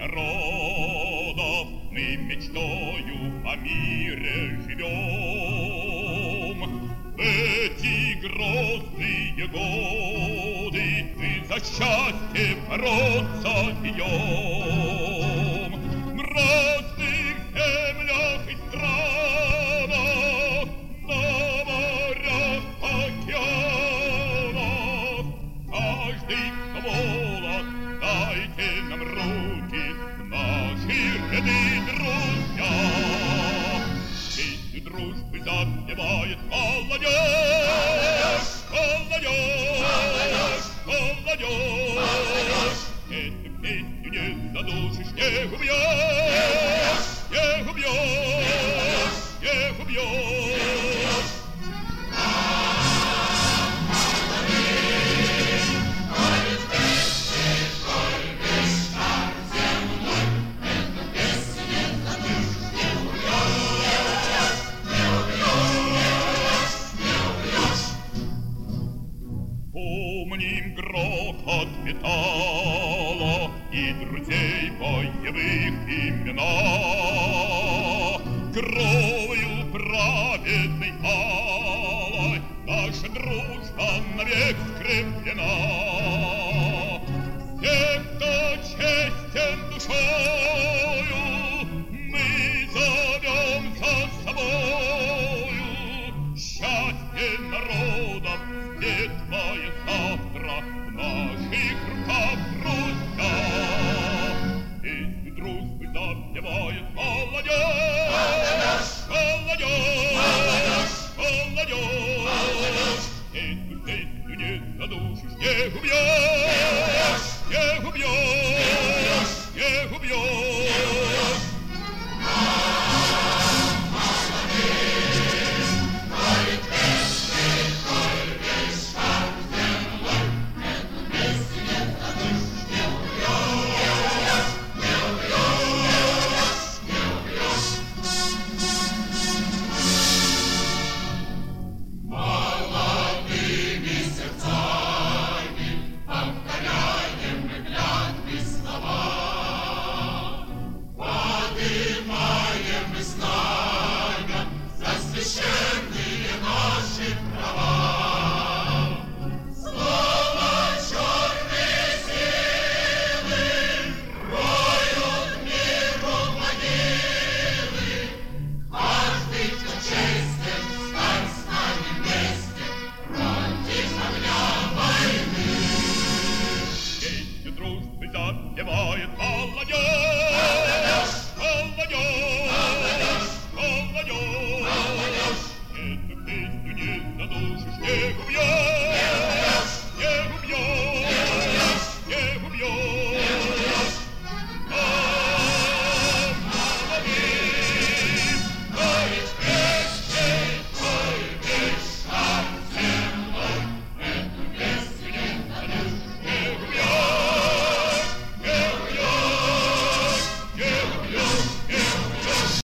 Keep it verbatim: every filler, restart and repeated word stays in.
народов мы мечтою о мире живем. В эти грозные годы мы за счастье бороться идем. В разных землях и странах, на морях, океанах, каждый волос дайте нам руки в наши ряды, друзья. Песню дружбы запевает молодежь, молодежь, молодежь. Эту песню не задушишь, не убьешь, не убьешь, не убьешь. Помним грохот металла и друзей боевых имена. Кровью праведной алой наша дружба навек скреплена. Все, кто честен душою, мы зовем за собою. Счастье народов, светлое завтра в наших руках, друзья. Песню дружбы запевает молодежь, молодежь, молодежь. Эту песню не задушишь, не убьешь.